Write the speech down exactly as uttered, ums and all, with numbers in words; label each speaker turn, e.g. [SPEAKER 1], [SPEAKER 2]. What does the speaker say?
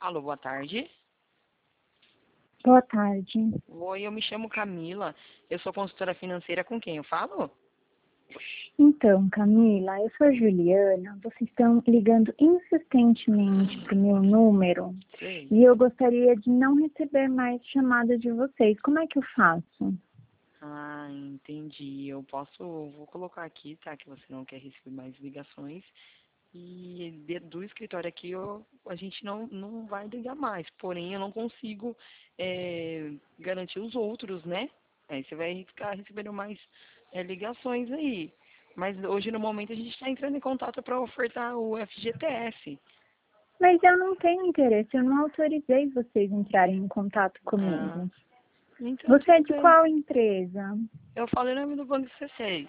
[SPEAKER 1] Alô, boa tarde.
[SPEAKER 2] Boa tarde.
[SPEAKER 1] Oi, eu me chamo Camila. Eu sou consultora financeira. Com quem eu falo?
[SPEAKER 2] Então, Camila, eu sou a Juliana. Vocês estão ligando insistentemente para o meu número
[SPEAKER 1] Sei.
[SPEAKER 2] e eu gostaria de não receber mais chamadas de vocês. Como é que eu faço?
[SPEAKER 1] Ah, entendi. Eu posso, vou colocar aqui, tá? Que você não quer receber mais ligações. E de- do escritório aqui eu, a gente não, não vai ligar mais. Porém, eu não consigo é, garantir os outros, né? Aí você vai ficar recebendo mais é, ligações aí. Mas hoje, no momento, a gente está entrando em contato para ofertar o F G T S.
[SPEAKER 2] Mas eu não tenho interesse, eu não autorizei vocês entrarem em contato
[SPEAKER 1] Ah,
[SPEAKER 2] comigo.
[SPEAKER 1] então
[SPEAKER 2] Você é
[SPEAKER 1] tudo
[SPEAKER 2] de
[SPEAKER 1] bem.
[SPEAKER 2] qual empresa?
[SPEAKER 1] Eu falo em nome do Banco C C.